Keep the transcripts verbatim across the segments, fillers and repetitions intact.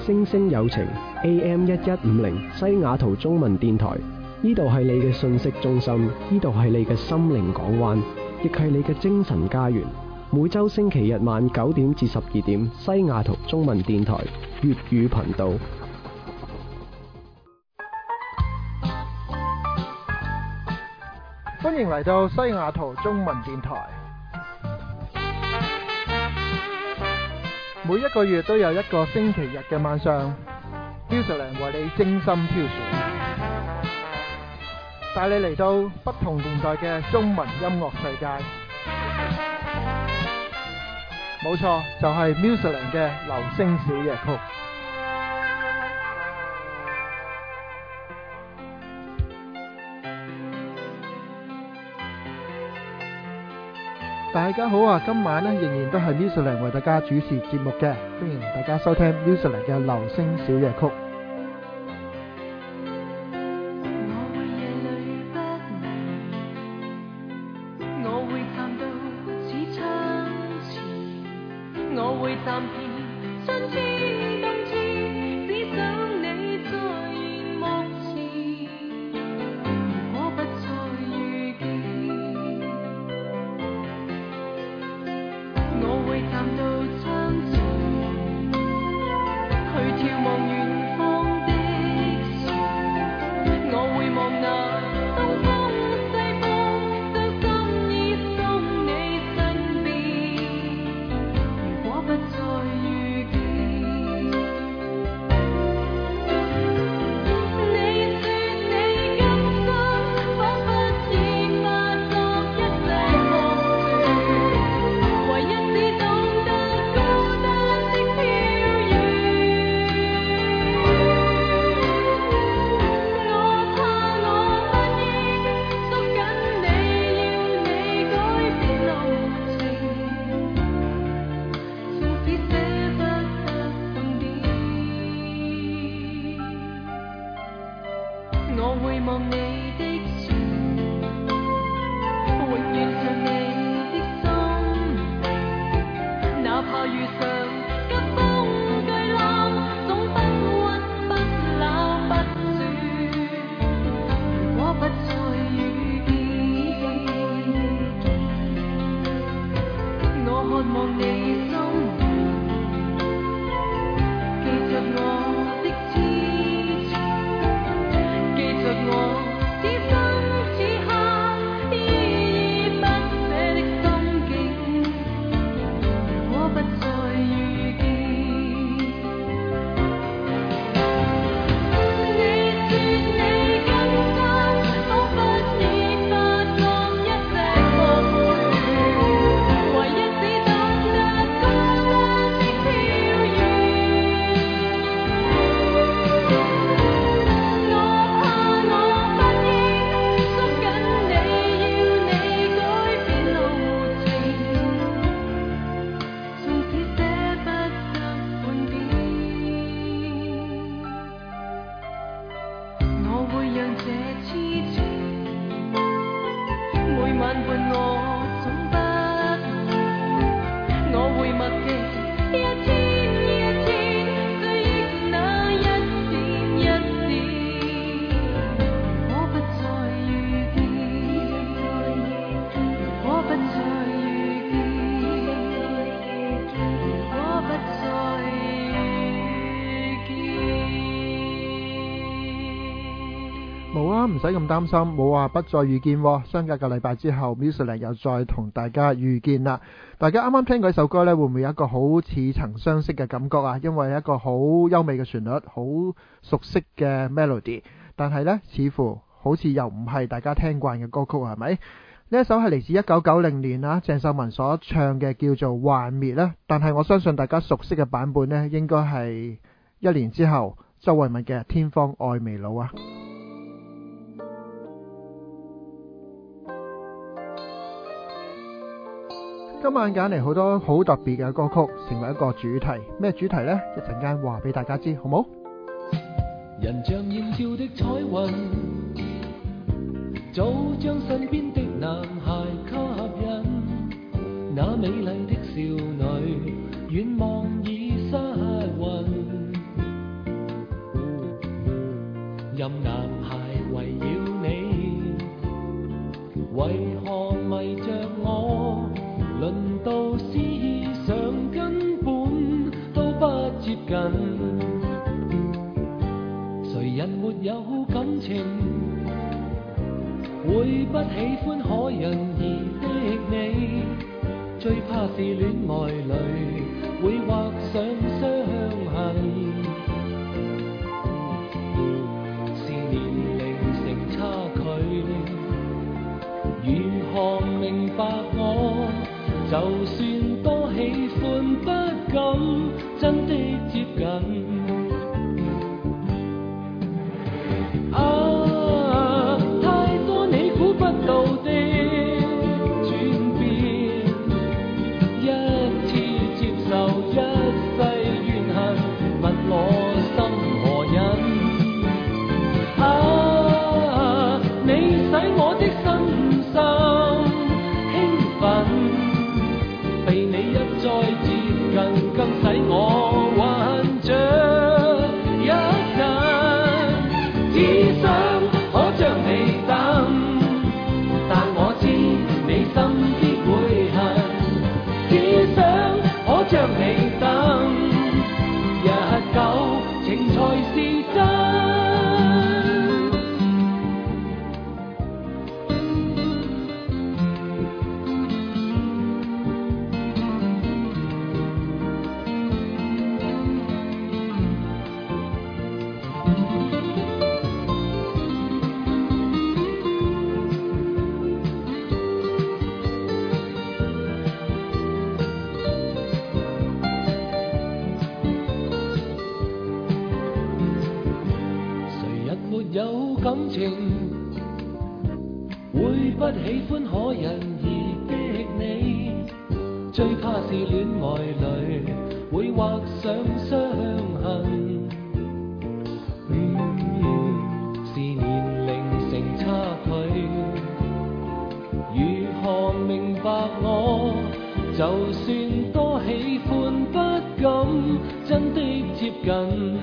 星星有情 A M 一一五零西雅圖中文電台，呢度係你嘅信息中心，呢度係你嘅心靈港灣，亦係你嘅精神家園。每周星期日晚九點至十二點，西雅圖中文電台粵語頻道。 歡迎嚟到西雅圖中文電台。每一個月都有一個星期日嘅晚上，Musicland為你精心挑選，帶你嚟到不同年代嘅中文音樂世界。冇錯，就係 Musicland 嘅流星小夜曲。大家好啊！今晚咧仍然都係 Musicland 為大家主持節目嘅，歡迎大家收聽 Musicland 嘅流星小夜曲。唔使咁擔心，冇話不再遇見。相隔個禮拜之後 Musicland 又再同大家遇見啦。大家啱啱聽過一首歌呢，會唔會有一個好似曾相識嘅感覺啊？因為一個好優美嘅旋律，好熟悉嘅 melody， 但係呢，似乎好似又唔係大家聽慣嘅歌曲，係咪？呢一首係嚟自一九九零年啊，鄭秀文所唱嘅，叫做《幻滅》啦。但係我相信大家熟悉嘅版本呢，應該係一年之後周慧敏嘅《天荒愛未老》啊。今晚揀嚟好多好特別嘅歌曲，成為一個主題。咩主題呢？一陣間話俾大家知，好冇？ 人像豔照的彩雲，早將身邊的男孩吸引。那美麗的少女，遠望已失魂。 任男孩圍繞你，為何迷着我？論到思想根本都不接近，誰人沒有感情？會不喜歡可人兒的你，最怕是戀愛裏會畫上傷痕，是年齡成差距，如何明白我？就算多喜歡不敢真的接近，啊，太多你估不到的轉變，一次接受一世怨恨，問我心何忍？啊，你使我的身心興奮，被你一再接近，更使我幻着一陣，只想可將你等，但我知你心必會恨，只想可將你等，日久情才是真。有感情，會不喜歡可人兒的你，最怕是戀愛裏會畫上傷痕，嗯，是年齡成差距，如何明白我？就算多喜歡不敢真的接近，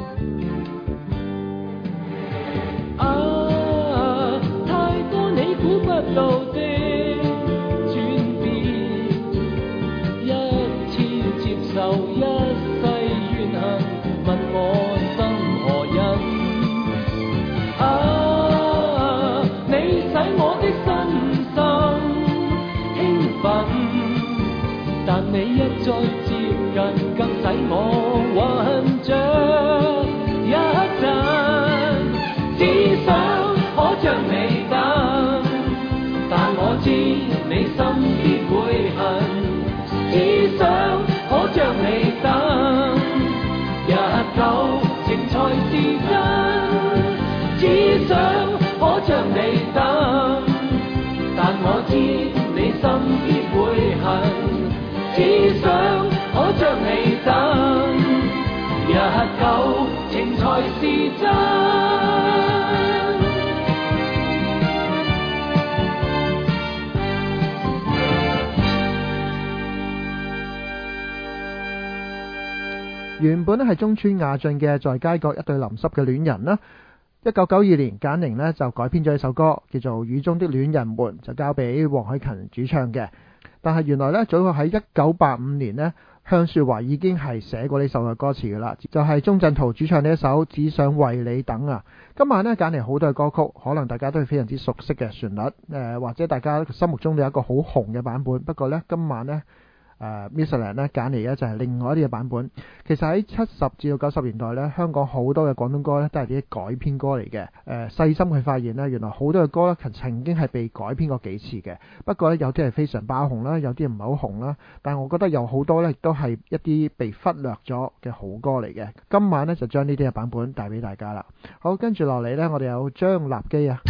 啊，太多你估不到的轉變，一次接受一世怨恨，問我心何忍？啊，你使我的身心興奮，但你一再接近，更使我幻着一陣，只想可將你等，但我知你心必會恨，只想可將你等，日久情才是真，只想可將你等，但我知你心必會恨，只想可將你等，日久情才是真。 原本咧係中村雅俊嘅在街角一對淋濕嘅戀人啦，一九九二年簡寧呢就改編咗一首歌叫做《雨中的戀人們》，就交俾黃凱芹主唱嘅。但係原來呢，早喺一九八五年呢，向雪懷已經係寫過呢首嘅歌詞噶啦，就係鍾鎮濤主唱呢一首《只想為你等》啊。今晚呢，揀嚟好多嘅歌曲，可能大家都係非常之熟悉嘅旋律，誒、呃、或者大家心目中都有一個好紅嘅版本。不過呢，今晚呢。誒 Michelin 咧揀嚟嘅就係另外一啲嘅版本。其實喺七十至到九十年代咧，香港好多嘅廣東歌咧都係啲改編歌嚟嘅。誒、呃、細心去發現咧，原來好多嘅歌咧曾經係被改編過幾次嘅。不過咧有啲係非常爆紅啦，有啲唔係好紅啦。但係我覺得有好多咧亦都係一啲被忽略咗嘅好歌嚟嘅。今晚咧就將呢啲嘅版本帶俾大家啦。好，跟住落嚟咧，我哋有張立基啊。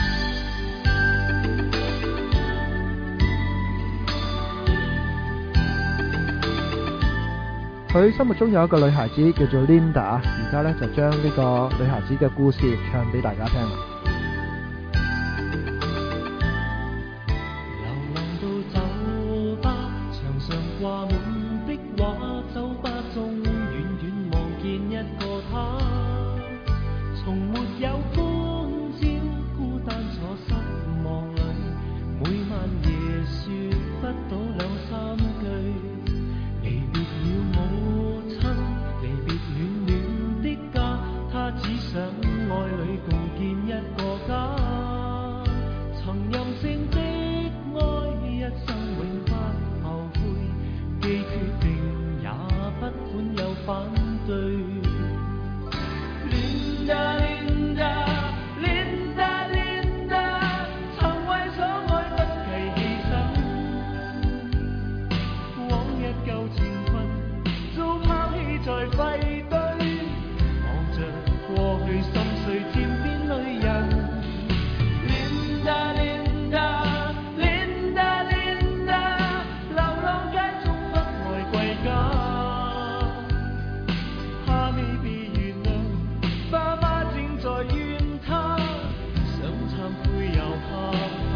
佢心目中有一個女孩子叫做 Linda， 而家咧就將呢個女孩子嘅故事唱俾大家聽啦。 流浪到酒吧，牆上掛滿的畫，酒吧中遠遠望見一個他，從沒有歡反對。Linda Linda Linda Linda， 曾為所愛不計犧牲，往日舊情分早拋棄在廢堆，望着過去心碎漸變淚人。Linda Linda Linda Linda， 流浪街中不愛歸家，他未被原諒，爸媽正在怨他，想懺悔又怕怕。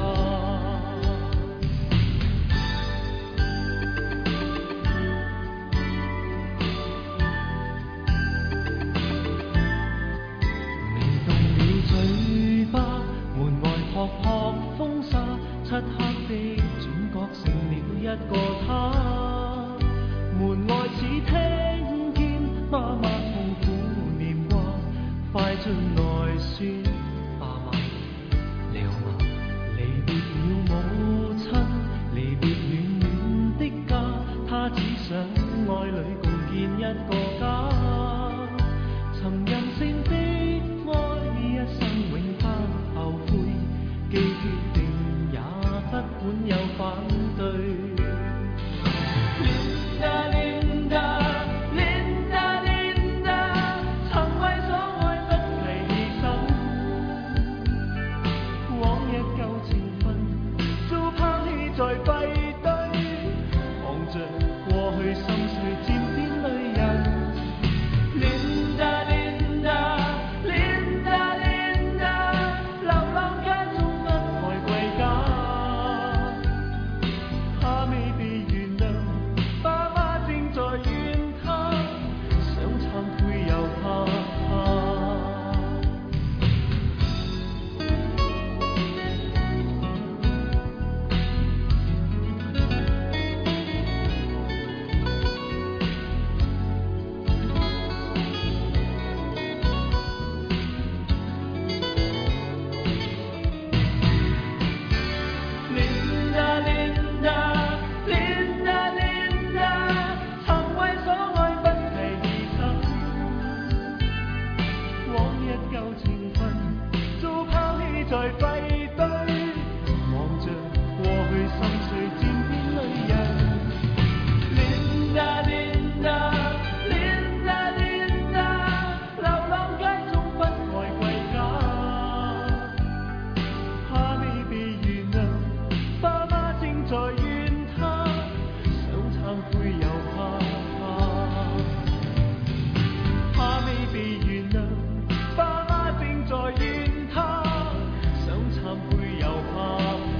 微動了嘴巴，門外撲撲風沙，漆黑的轉角成了一個他，門外似聽見媽媽痛苦念話，快進來說爸媽了嗎？離別了母親，離別暖暖的家，他只想愛侶共建一個家，尋人性的愛一生永不後悔，既決定也不管有反對。Linda Linda Linda Linda， 曾為所愛不計犧牲，往日舊情分早拋棄在廢堆，望着過去心碎漸變淚人。Linda Linda Linda Linda， 流浪街中不愛歸家，他未被原諒，爸媽正在怨他，想懺悔又怕怕。Linda Linda Linda Linda， 曾為所愛不計犧牲，往日舊情分早拋棄在廢堆，望着過去心碎漸變淚人。Linda Linda Linda Linda， 流浪街中不愛歸家，他未被原諒，爸媽正在怨他，想懺悔又怕怕。他未被原諒，爸媽正在怨他，想懺悔又怕怕。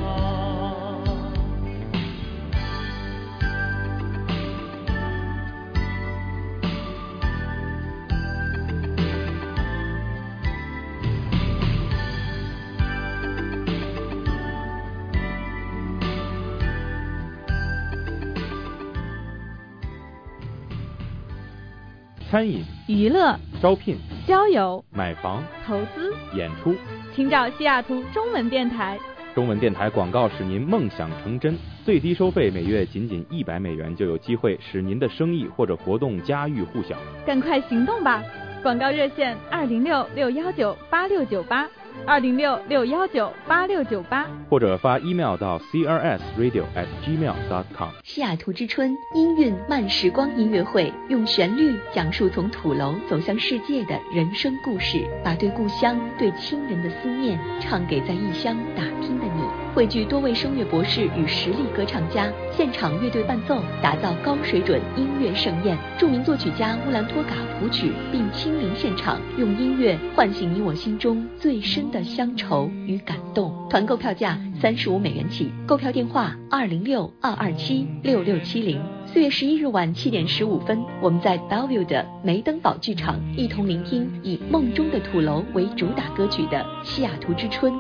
餐饮、 娱乐、 招聘、 交友、 买房、 投资， 演出， 请找西雅图中文电台。 中文电台广告使您梦想成真，最低收费每月仅仅一百美元，就有机会使您的生意或者活动家喻户晓。 赶快行动吧！广告热线二零六六幺九八六九八，二零六六幺九八六九八， 或者发 email 到 c r s radio at gmail dot com。 西雅图之春音韵慢时光音乐会，用旋律讲述从土楼走向世界的人生故事，把对故乡、对亲人的思念唱给在异乡打拼的你。汇聚多位声乐博士与实力歌唱家，现场乐队伴奏，打造高水准音乐盛宴。著名作曲家乌兰托嘎谱曲，并亲临现场，用音乐唤醒你我心中最深的乡愁与感动。团购票价三十五美元起，购票电话二零六二二七六六七零。四月十一日晚七点十五分，我们在 Bellevue 的梅登堡剧场一同聆听以《梦中的土楼》为主打歌曲的西雅图之春音乐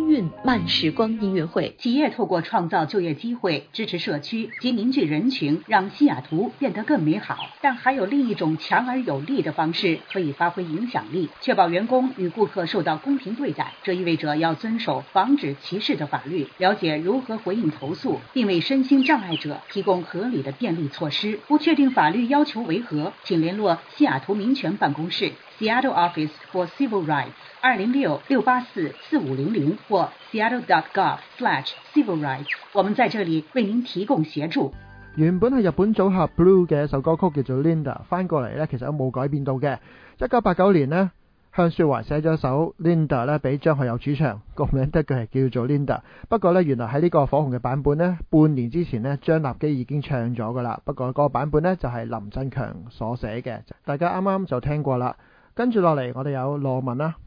音韵慢时光音乐会。 企业透过创造就业机会，支持社区及凝聚人群，让西雅图变得更美好。但还有另一种强而有力的方式可以发挥影响力，确保员工与顾客受到公平对待。这意味着要遵守防止歧视的法律，了解如何回应投诉，并为身心障碍者提供合理的便利措施。不确定法律要求为何，请联络西雅图民权办公室 Seattle Office for Civil Rights 二零六六八四四五零零或 seattle dot gov slash civil rights。我們在這裡為您提供協助。 原本係日本組合 Blue 嘅一首歌曲叫做 Linda， 翻過嚟呢其實都冇改變到嘅。一九八九年呢，向雪懷寫咗一首 Linda 呢俾張學友主唱，個名得佢係叫做 Linda。不過呢，原來喺呢個火紅嘅版本呢，半年之前呢，張立基已經唱咗噶啦。不過嗰個版本呢，就係林振強所寫嘅，大家啱啱就聽過啦。跟住落嚟，我哋有羅文啦。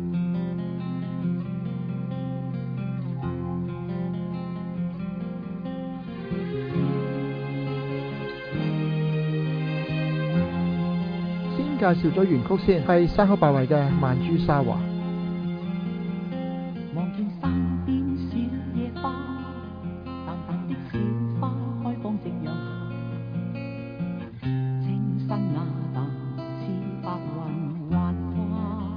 先介紹咗原曲先，係山口百惠嘅《曼珠沙華》。 望見山邊小野花，淡淡的小花開放夕陽下，清新雅淡似白雲幻化，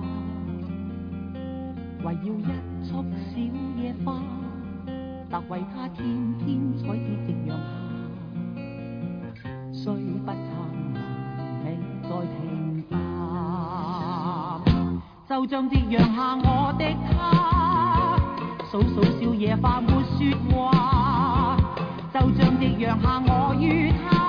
圍繞一束小野花，特為它天天彩跌夕陽下，雖不燦爛未再停淡，就像夕陽下我的他，數數小野花沒說話，就像夕陽下我與他，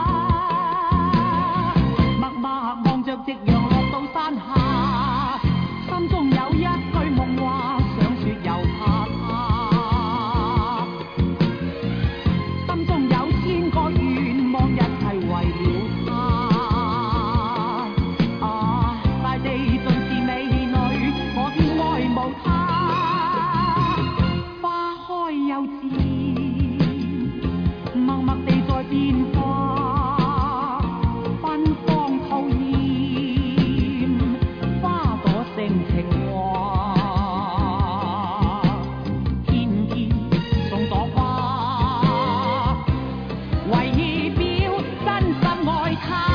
默默望着夕陽落到山下，心中有一句夢話，想說又怕他，心中有千個願望，一切為了他。啊，大地盡是美女，我偏愛慕她。花開又漸，默默地在變化，芬芳吐豔，花朵性情話，天天送朵花，為表真心愛他。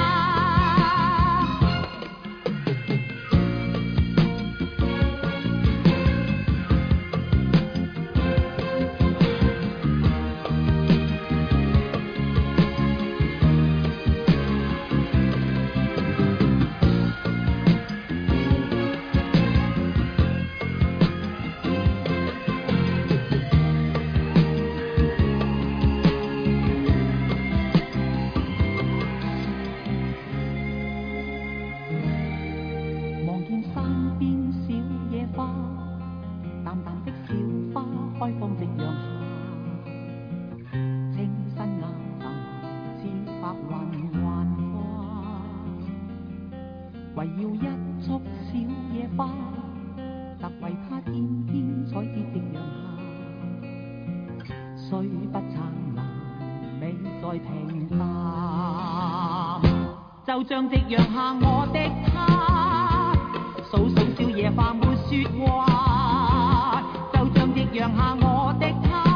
望見山邊小野花，淡淡的小花開放夕陽下，清新雅淡似白雲幻化，圍繞一束小野花，特為它天天彩跌夕陽下，雖不燦爛未再平淡，就像夕陽下我的他，數數小野花沒說話，就像夕陽下我的他，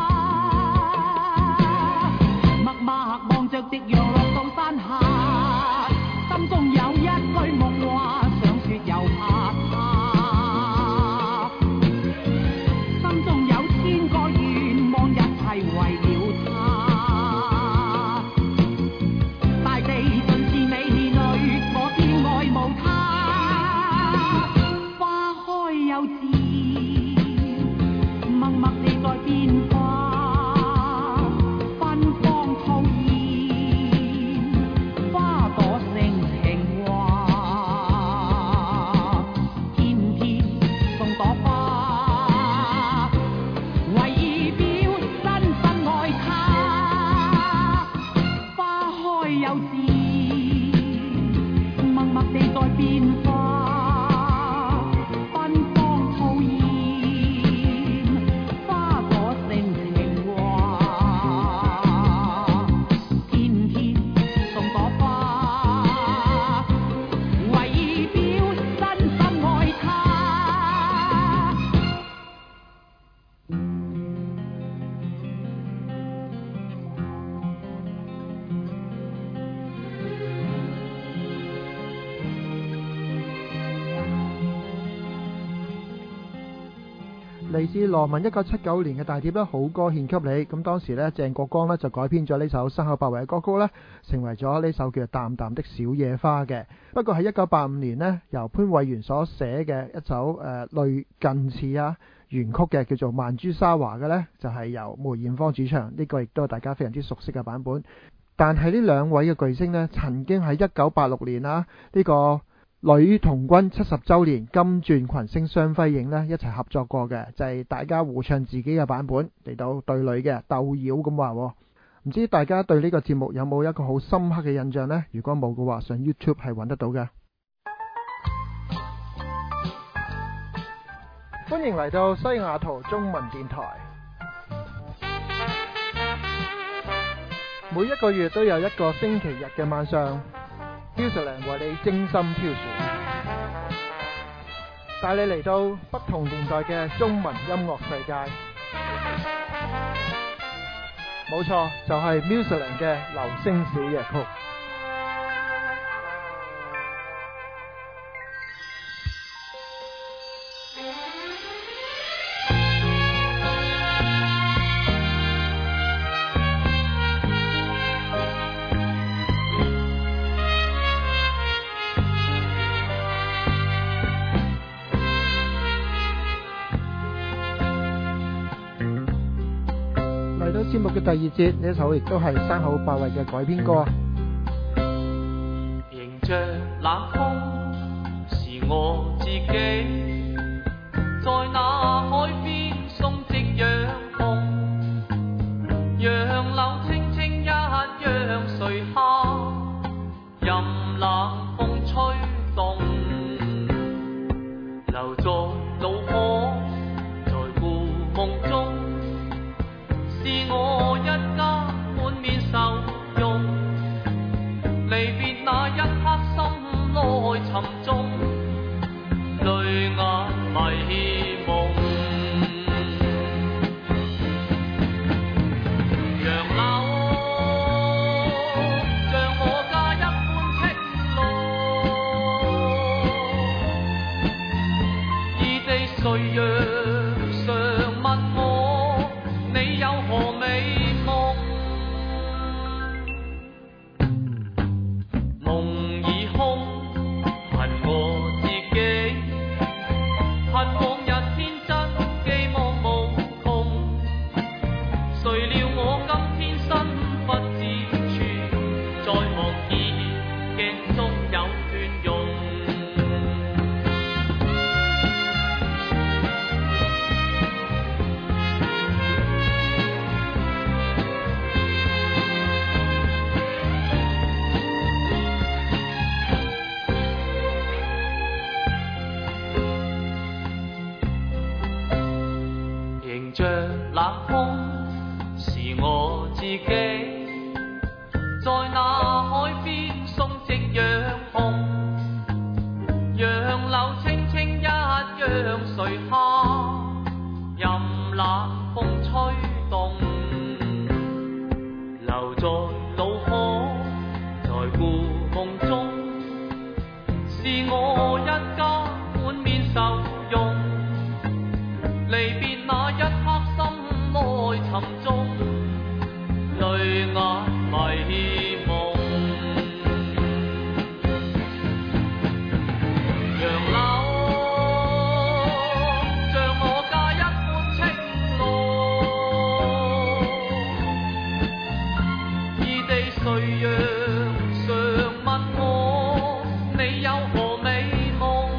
默默望着夕陽落到山下，心中有一句夢話，想說又怕他，心中有千個願望，一切為了他。大地盡是美女，我偏愛慕她。花開又漸，默默地在變化，芬芳吐豔， 嚟自羅文一九七九年嘅大碟咧，好歌獻給你。咁當時咧，鄭國江咧就改編咗呢首山口百惠嘅歌曲咧，成為咗呢首叫做《淡淡的小野花》嘅。不過喺一九八五年呢，由潘偉源所寫嘅一首誒、呃、類近似啊原曲嘅叫做《曼珠沙華》嘅呢，就係、是、由梅艷芳主唱，呢、這個亦都係大家非常之熟悉嘅版本。但係呢兩位嘅巨星呢，曾經喺一九八六年啊呢、這個女童軍七十週年金鑽群星雙輝映呢，一齊合作過嘅，就係、是、大家互唱自己嘅版本嚟到對壘嘅鬥妖咁話。唔知大家對呢個節目有冇一個好深刻嘅印象呢？如果冇嘅話，上 YouTube 係揾得到嘅。歡迎嚟到西雅圖中文電台。每一個月都有一個星期日嘅晚上，Musicland為你精心挑選，帶你嚟到不同年代嘅中文音樂世界。冇錯，就係 Musicland 嘅流星小夜曲。節目嘅第二節，呢首亦都係山口百惠嘅改編歌。 迎着冷風是我自己，在那海邊送夕陽紅，楊柳青青一樣垂下，任冷風吹動，留在腦海，在故夢中。是我一家滿面愁容，離別那一刻心內沉重，淚眼迷夢。楊柳像我家一般青綠，異地誰若常問我，你有何美夢？夢已空，恨我自己，恨往日天真，寄望無窮。誰料我今天身不知處，在望見鏡中有倦容。迎着冷風是我自己，在那海邊送夕陽紅，楊柳青青一樣垂下，任冷風吹動，留在腦海，在故夢中，是我一家滿面愁容，離別那一刻心內沉重，淚眼迷夢。楊柳像我家一般青綠，異地誰若常問我，你有何美夢？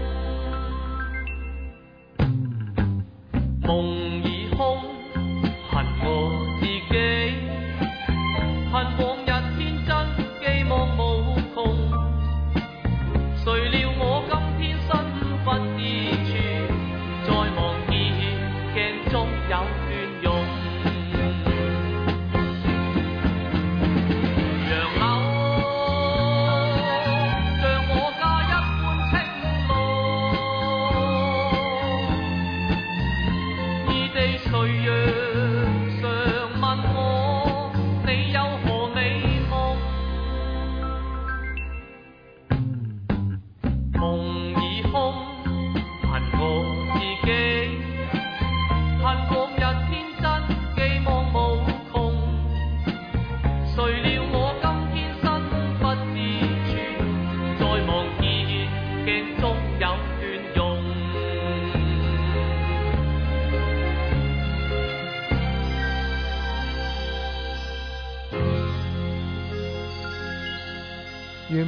夢已空，恨我自己，恨往日天真，寄望無窮。誰料我今天身不知處，在望見鏡中有倦容。楊柳像我家一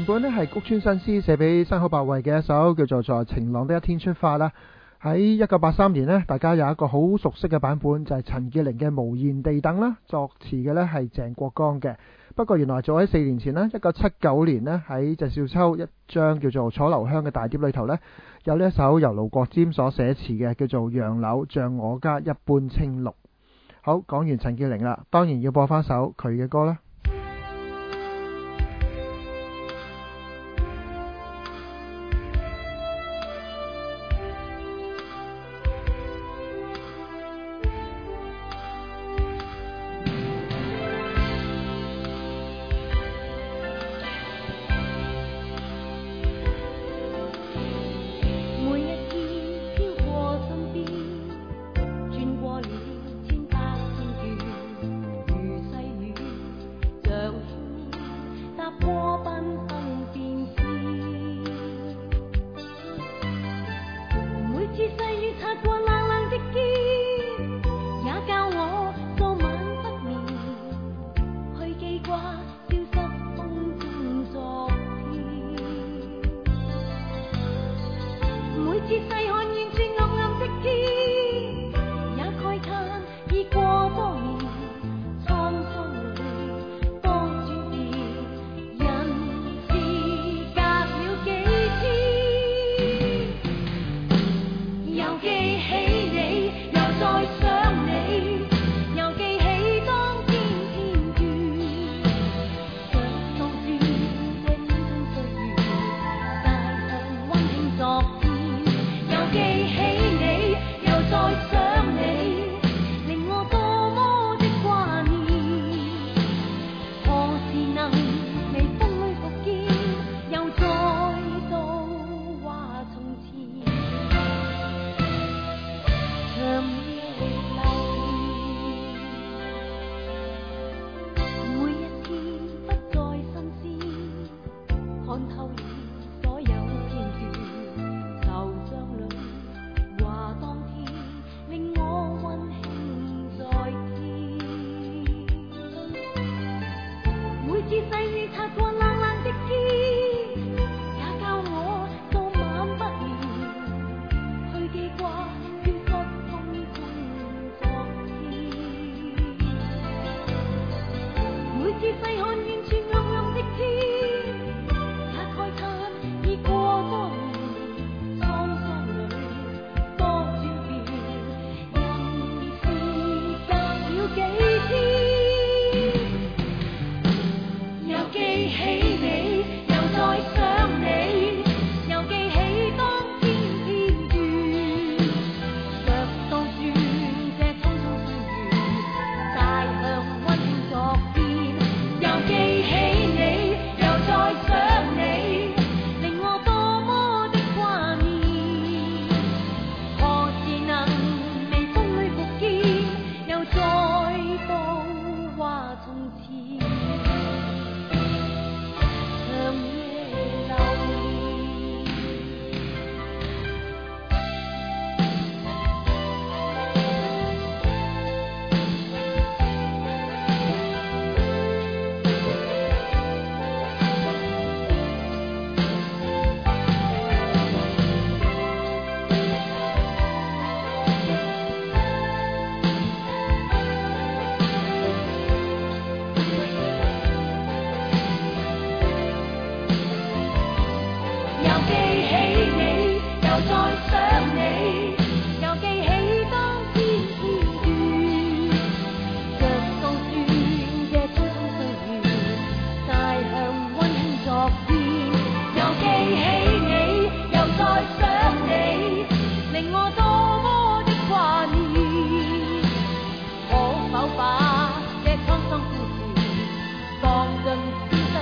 原本呢係谷村新司寫俾山口百惠嘅一首叫做在晴朗的一天出發啦。喺一九八三年呢，大家有一個好熟悉嘅版本，就係陳潔靈嘅無言地等啦，作詞嘅呢係鄭國江嘅。不過原來早喺四年前呢，一九七九年呢，喺鄭少秋一張叫做楚留香嘅大碟裏頭呢，有呢一首由盧國沾所寫詞嘅叫做楊柳像我家一般青綠。好，講完陳潔靈啦，當然要播翻首佢嘅歌啦。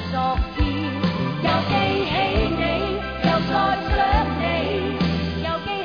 又記起你，又再想你，又記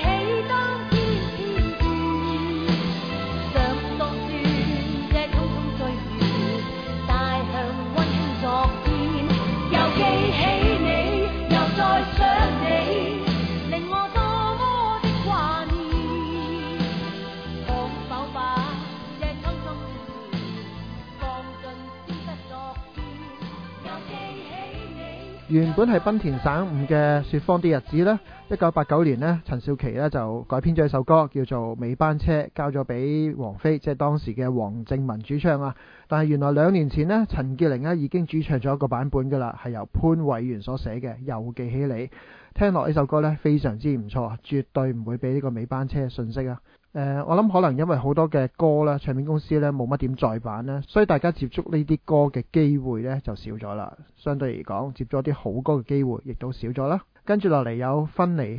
原本係濱田省吾嘅說謊的日子呢，一九八九年呢，陳少琪呢就改編咗一首歌叫做《尾班車》，交咗俾王菲，即係當時嘅黃正文主唱啊。但係原來兩年前呢，陳潔靈呢已經主唱咗一個版本噶啦，係由潘偉源所寫嘅《又記起你》。聽落呢首歌呢，非常之唔錯，絕對唔會俾呢個尾班車嘅信息啊。誒、呃，我諗可能因為好多嘅歌啦，唱片公司咧冇乜點再版啦，所以大家接觸呢啲歌嘅機會咧就少咗啦。相對嚟講，接咗啲好歌嘅機會亦都少咗啦。跟住落嚟有分離。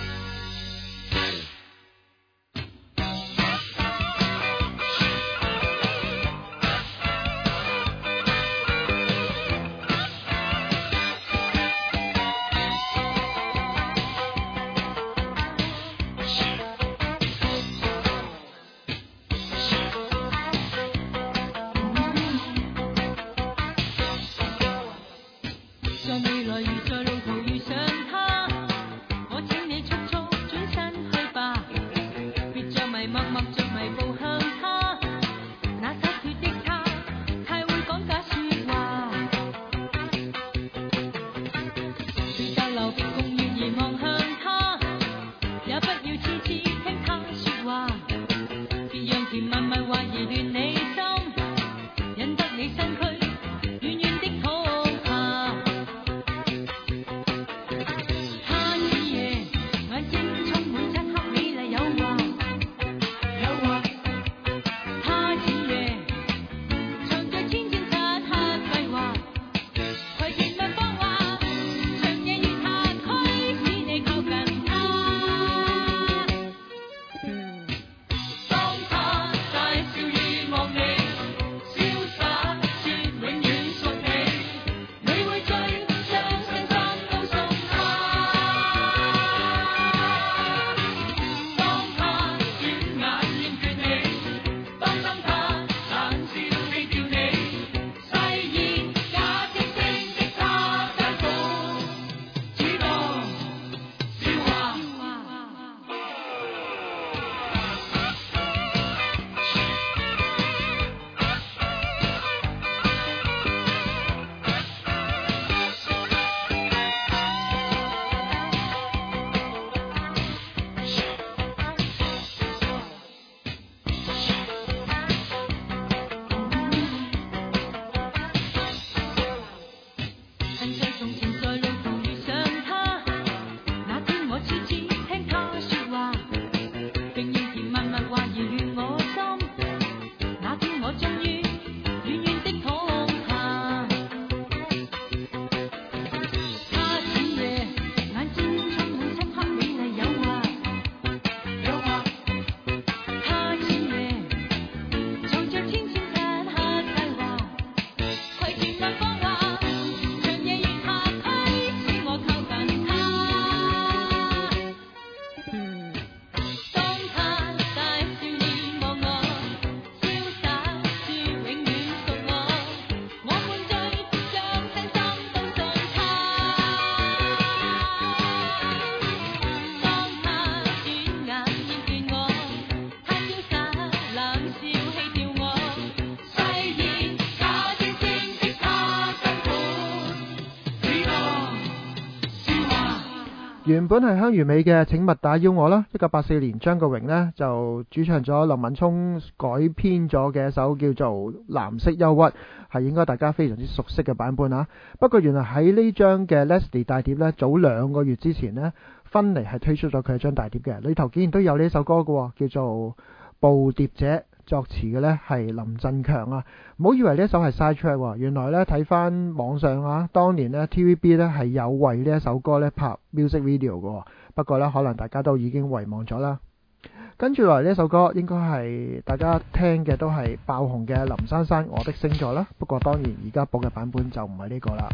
原本係香如美嘅請勿打擾我啦，一九八四年張國榮呢就主唱咗林敏聰改編咗嘅一首叫做藍色憂鬱，係應該大家非常之熟悉嘅版本啊。不過原來喺呢張嘅 Leslie 大碟呢，早兩個月之前呢，芬妮係推出咗佢一張大碟嘅，裏頭竟然都有呢首歌嘅，叫做捕蝶者，作詞嘅呢係林振強啊。唔好以為呢一首係 side track， 原來呢睇翻網上啊，當年呢 T V B 呢係有為呢一首歌呢拍 music video 嘅，不過呢可能大家都已經遺忘咗啦。跟住來呢首歌應該係大家聽嘅都係爆紅嘅林珊珊我的星座啦，不過當然而家播嘅版本就唔係呢個啦。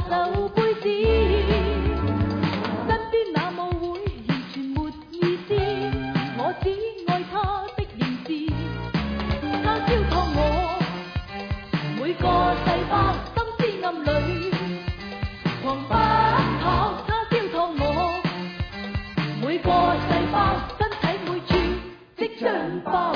酒杯子，身邊那舞會完全沒意思，我只愛他的形式，他燒燙我每個細胞，心思暗裏狂奔跑，他燒燙我每個細胞，身體每處即將爆。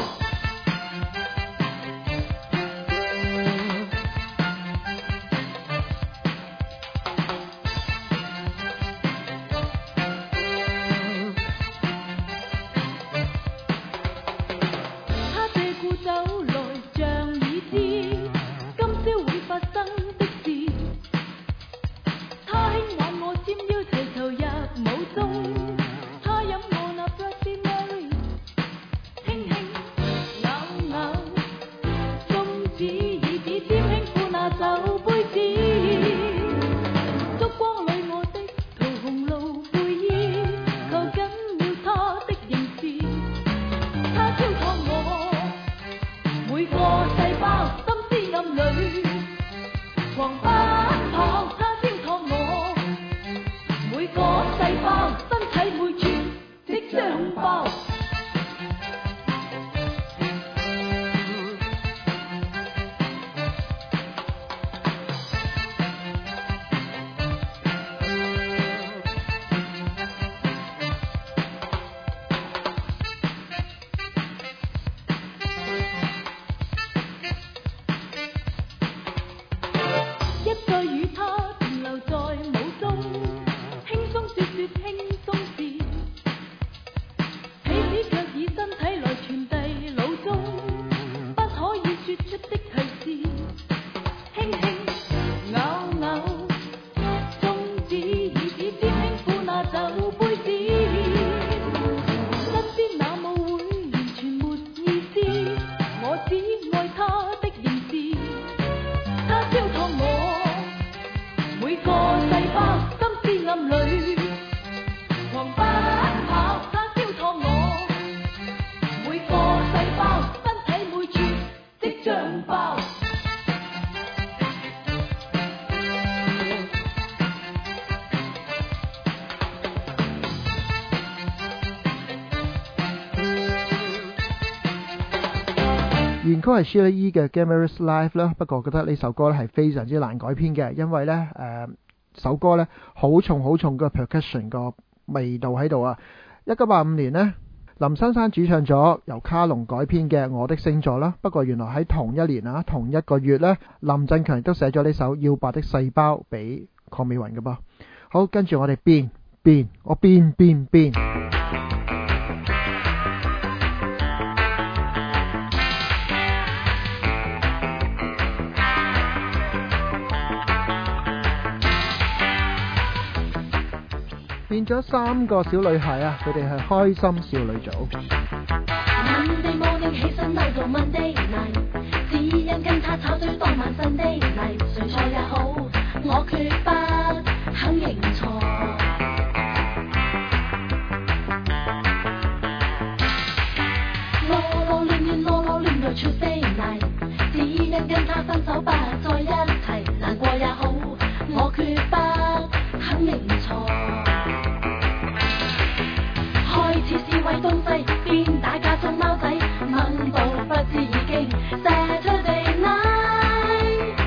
原曲係 Sheila E 嘅 Glamorous Life 啦，不過我覺得呢首歌咧係非常之難改編嘅，因為呢誒、呃、首歌呢好重好重嘅 percussion 個味道喺度啊。一九八五年呢，林珊珊主唱咗由卡龍改編嘅《我的星座》啦，不過原來喺同一年啊，同一個月呢，林振強亦都寫咗呢首《要白的細胞》俾鄺美雲嘅噃。好，跟住我哋變變，我變變變。變咗三個小女孩啊，佢哋係開心少女組。 Monday morning 起身嚟到 Monday night， 只因跟他吵嘴當晚 Sunday night， 誰錯也好，我決不肯認錯。囉囉亂亂囉囉亂到 Tuesday night， 只因跟他分手不再一齊，難過也好，我決不肯認錯。開始試喂東西，邊打架中貓仔，問到不知已經 Saturday night。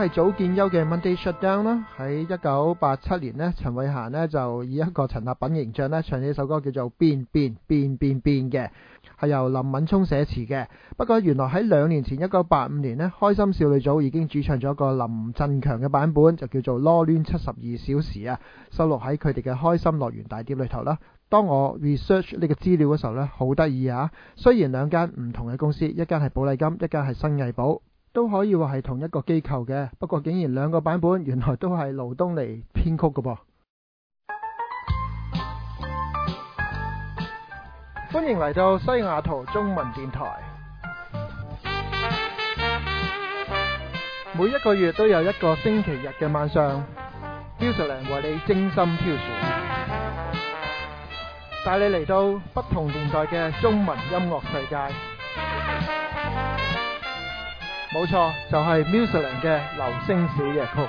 係早見優嘅 Monday Shutdown 啦。喺一九八七年呢，陳慧嫻呢就以一個陳立品形象呢唱呢首歌叫做變變變變變嘅，係由林敏聰寫詞嘅。不過原來喺兩年前一九八五年呢，開心少女組已經主唱咗一個林振強嘅版本，就叫做囉攣七十二小時啊，收錄喺佢哋嘅開心樂園大碟裏頭啦。當我 research 呢個資料嘅時候呢，好得意啊！雖然兩間唔同嘅公司，一間係寶麗金，一間係新藝寶，都可以話係同一個機構嘅，不過竟然兩個版本原來都係盧東尼編曲嘅噃。歡迎嚟到西雅圖中文電台，每一個月都有一個星期日嘅晚上，Musicland為你精心挑選，帶你嚟到不同年代嘅中文音樂世界。冇錯，就係 Musicland 嘅流星小夜曲。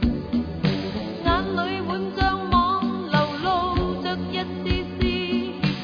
眼裏滿像網流露着一絲絲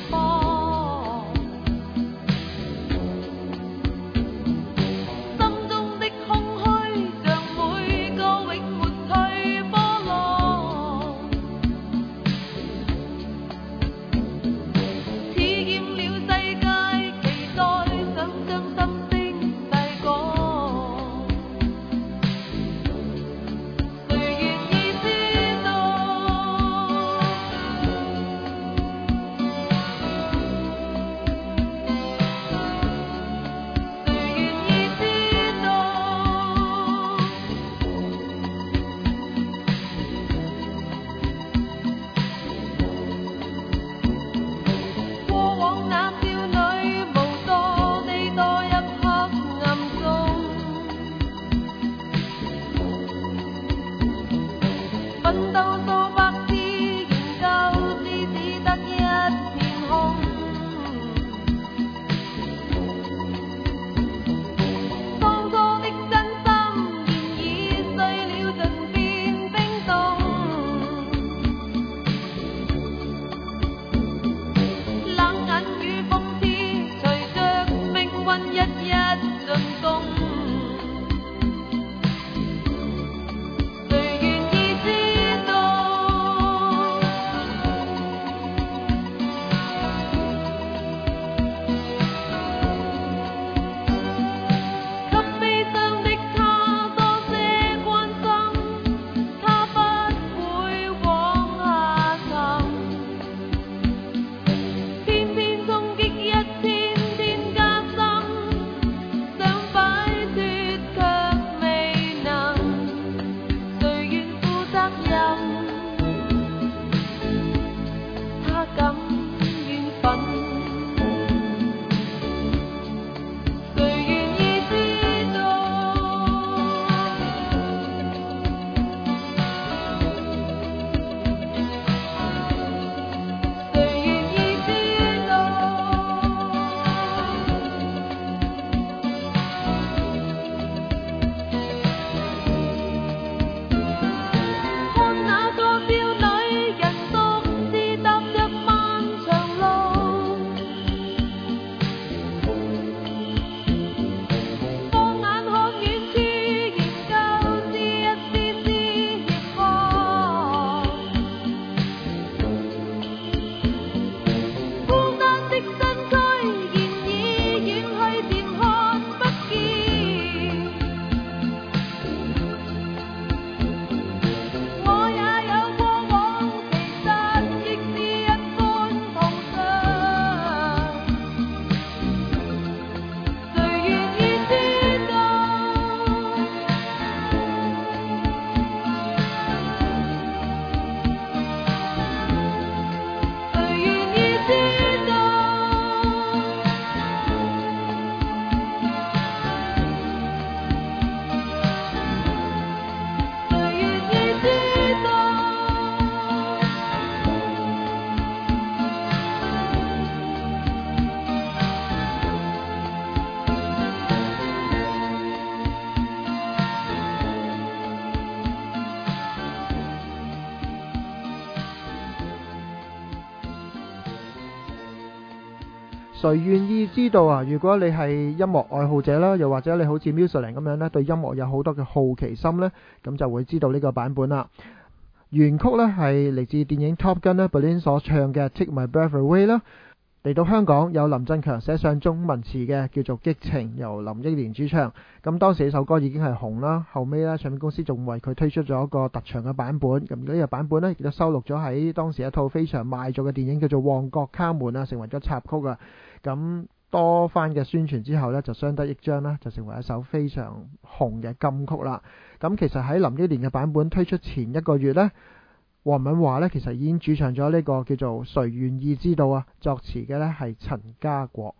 誰願意知道啊？如果你係音樂愛好者啦，又或者你好似 Musicland 咁樣呢，對音樂有好多嘅好奇心呢，咁就會知道呢個版本啦。原曲呢係嚟自電影 Top Gun 呢 Berlin 所唱嘅 Take My Breath Away 啦。嚟到香港有林振強寫上中文詞嘅，叫做激情，由林憶蓮主唱。咁當時呢首歌已經係紅啦，後尾呢唱片公司仲為佢推出咗一個特長嘅版本。咁呢個版本呢亦都收錄咗喺當時一套非常賣座嘅電影叫做《旺角卡門》啊，成為咗插曲啊。咁多番嘅宣傳之後呢，就相得益彰啦，就成為一首非常紅嘅金曲啦。咁其實喺林憶蓮嘅版本推出前一個月呢，黃敏華呢其實已經主唱咗呢個叫做誰願意知道啊，作詞嘅呢係陳家國。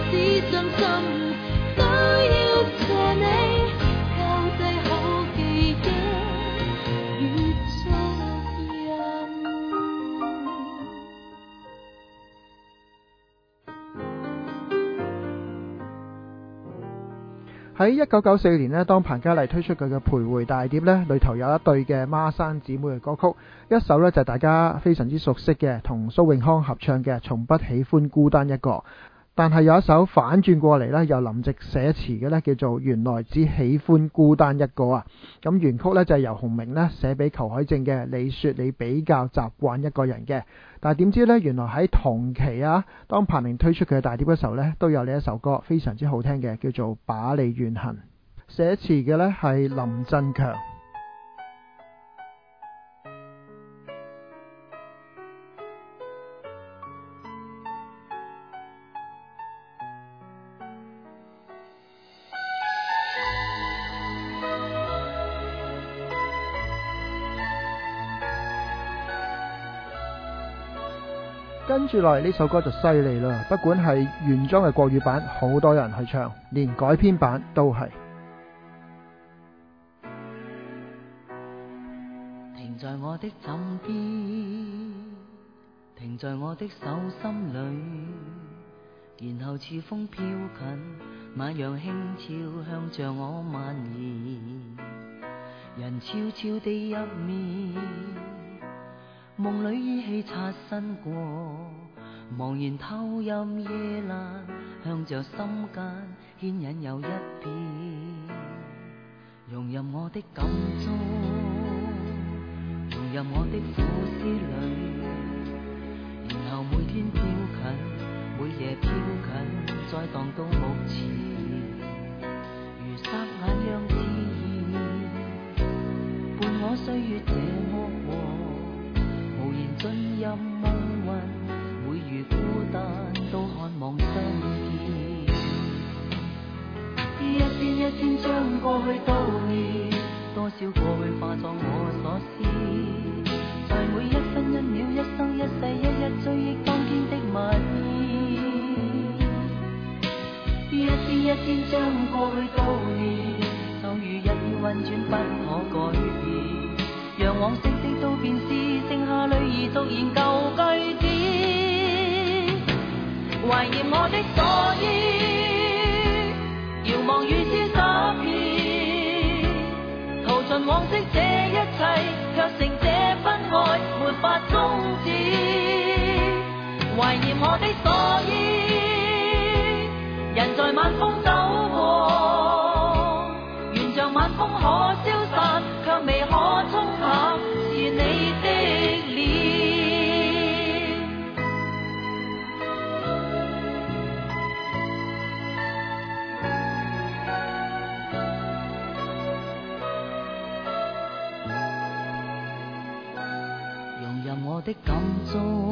都要謝你，交際好記喺一九九四年呢，當彭嘉麗推出佢嘅徘徊大碟呢，裏頭有一對嘅孖生姊妹嘅歌曲，一首呢就係大家非常之熟悉嘅，同蘇永康合唱嘅《從不喜歡孤單一個》。但係有一首反轉過嚟呢，由林夕寫詞嘅呢，叫做《原來只喜歡孤單一個》啊。咁原曲呢，就係由洪明呢寫俾裘海正嘅，你說你比較習慣一個人嘅。但係點知呢，原來喺同期啊，當彭羚推出佢嘅大碟嘅時候呢，都有呢一首歌非常之好聽嘅，叫做《把你遠行》。寫詞嘅呢係林振強。跟住落嚟呢首歌就犀利啦，不管係原裝嘅國語版，好多人去唱，連改編版都係。 停在我的枕邊，停在我的手心裏，然後似風飄近，馬樣輕悄向着我蔓延，人悄悄地入眠，夢裏依稀擦身過，茫然透入夜闌，向着心間牽引又一遍，融入我的感觸，融入我的苦思裏，然後每天飄近，每夜飄近，再蕩到目前，如霎眼樣自然，伴我歲月這麼過，無言進入夢魂，每如孤單都渴望相見，一天一天將過去悼念，多少過去化作我所思，在每一分一秒一生一世一一追憶當天的蜜意，一天一天將過去悼念，就如日月運轉不可改變，讓往昔的都變是剩下淚兒逐言舊句子，懷念我的所依，遙望雨絲灑遍，淘盡往昔這一切，卻剩這分愛沒法終止，懷念我的所依，人在晚風走過，願像晚風可消散，卻未可沖淡，是你的臉。融入我的感觸，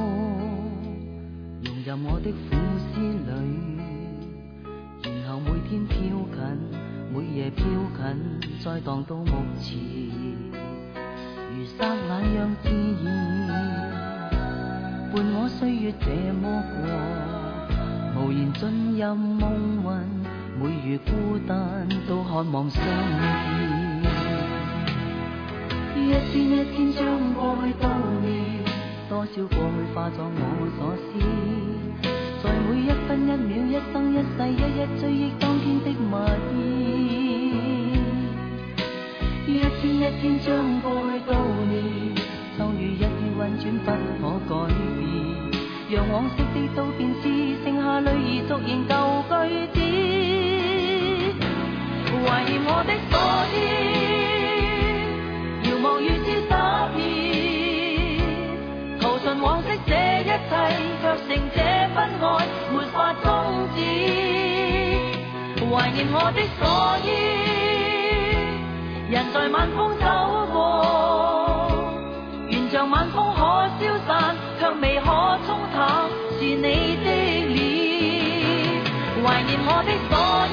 融入我的苦思裏，然後每天飄近，每夜飄近，再蕩到目前，如霎眼樣自然，伴我歲月這麼過，無言進入夢魂，每如孤單都渴望相見，一天一天將過去悼念，多少過去化作我所思，在每一分一秒一生一世一一追憶當天的蜜意，一天一天將過去悼念，就如日月運轉不可改變，讓往昔的都變是剩下淚兒逐言舊句子，懷念我的所依，遙望雨絲灑遍，淘盡往昔這一切，卻剩這分愛沒法終止，懷念我的所依，人在晚風走過，願像晚風可消散，卻未可沖淡，是你的臉，懷念我的所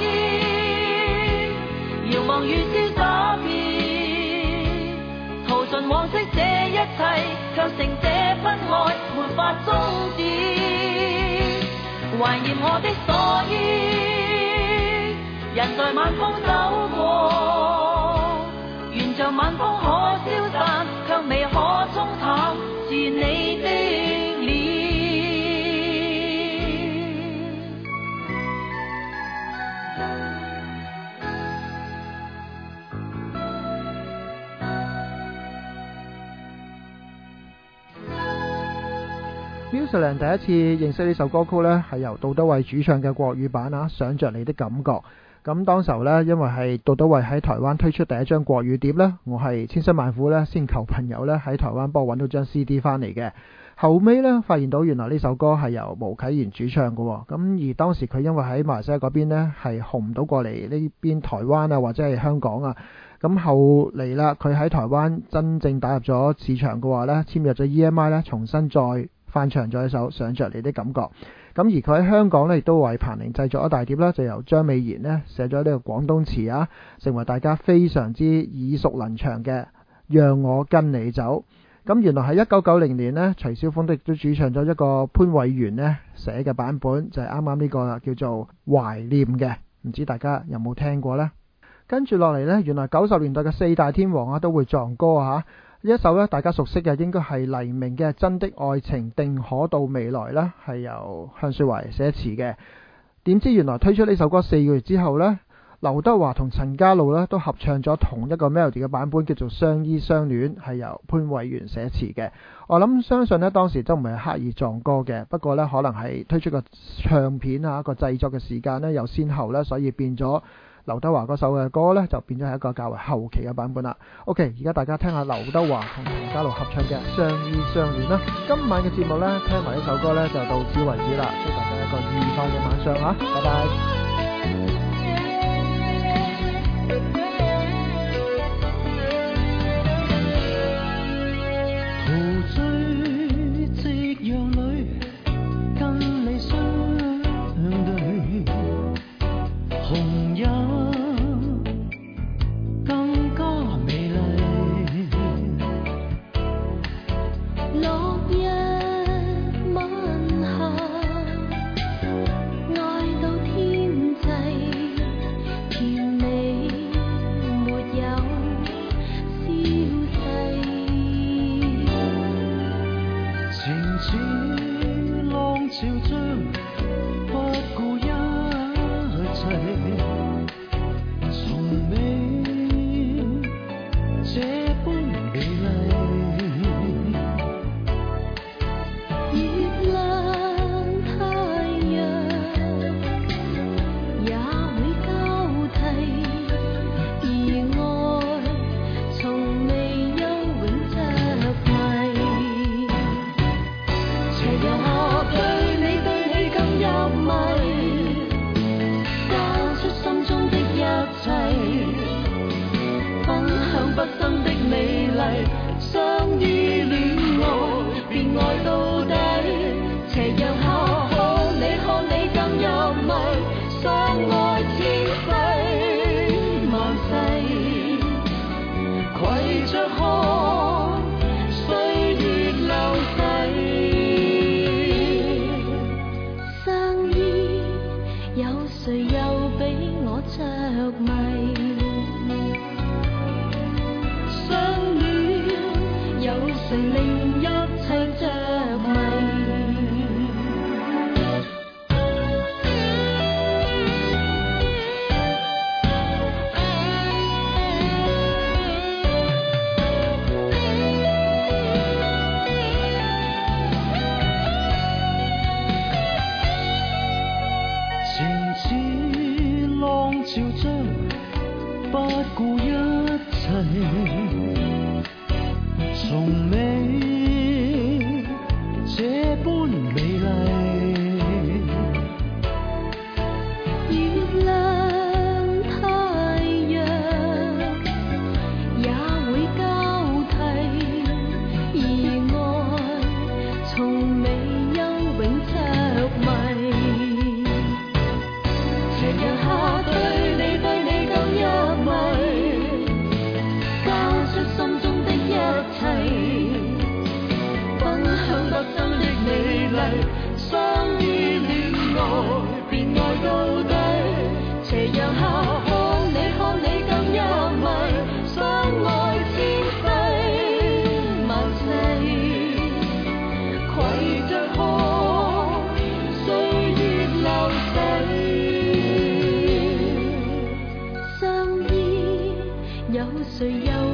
依，遙望雨絲灑遍，淘盡往昔這一切，卻剩這分愛沒法終止，懷念我的所依，人在晚風走過，願像晚風可消散，卻未可沖淡，是你的臉。 Musicland 第一次認識呢首歌曲呢，係由杜德偉主唱嘅國語版啊，想着你的感覺。咁當時候呢，因為係杜德偉喺台灣推出第一張國語碟呢，我係千辛萬苦呢先求朋友呢喺台灣幫我揾到張 C D 翻嚟嘅。後尾呢，發現到原來呢首歌係由巫啟賢主唱嘅，咁而當時佢因為喺馬來西亞嗰邊呢係紅唔到過嚟呢邊台灣啊或者係香港啊，咁後嚟啦佢喺台灣真正打入咗市場嘅話呢，簽約咗 E M I 呢，重新再翻唱咗一首想着你的感覺。咁而佢喺香港呢，亦都為彭羚製作一大碟啦，就由張美賢呢寫咗呢個廣東詞啊，成為大家非常之耳熟能詳嘅讓我跟你走。咁原來喺一九九零年呢，徐小鳳亦都主唱咗一個潘偉源呢寫嘅版本，就係啱啱呢個叫做懷念嘅，唔知大家有冇聽過呢？跟住落嚟呢，原來九十年代嘅四大天王啊都會撞歌啊！呢一首呢，大家熟悉嘅應該係黎明嘅《真的愛情定可到未來》啦，係由向雪懷寫詞嘅。點知原來推出呢首歌四個月之後呢，劉德華同陳家露呢都合唱咗同一個 melody 嘅版本，叫做《相依相戀》，係由潘偉源寫詞嘅。我諗相信呢，當時都唔係刻意撞歌嘅，不過呢，可能係推出個唱片啊個製作嘅時間呢有先後呢，所以變咗劉德華嗰首嘅歌呢，就變咗係一個較為後期嘅版本啦。OK， 而家大家聽下劉德華同陳家露合唱嘅《相依相戀》啦。今晚嘅節目呢，聽埋呢首歌呢，就到此為止啦。祝大家一個愉快嘅晚上啊！拜拜。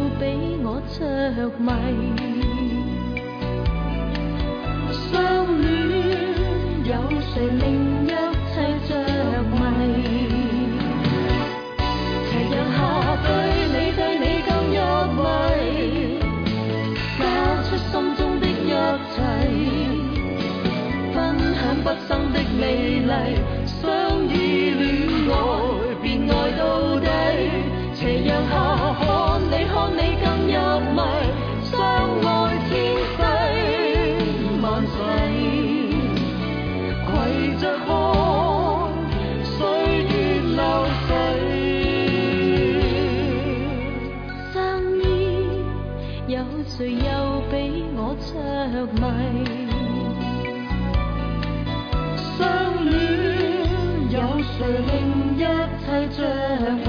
相戀誰令一切着迷？斜陽下對你對你更入迷，交出心中的一切，分享畢生的美麗，相依戀愛便愛到底。斜陽下看你看你更入迷，相愛天際萬世，攜着看歲月流逝。相依有誰又比我着迷？相戀有誰令一切着迷？